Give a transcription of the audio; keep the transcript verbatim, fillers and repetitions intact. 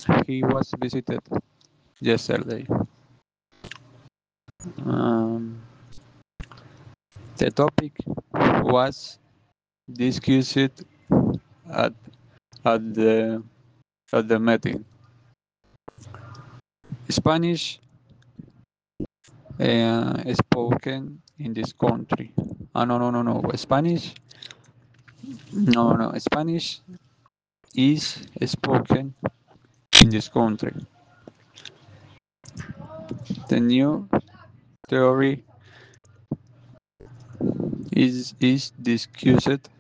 he was visited yesterday. Um, the topic was discussed at at the at the meeting. Spanish uh, spoken in this country. Ah, no, no, no, no. Spanish, no, no. Spanish is spoken in this country. The new theory is is discussed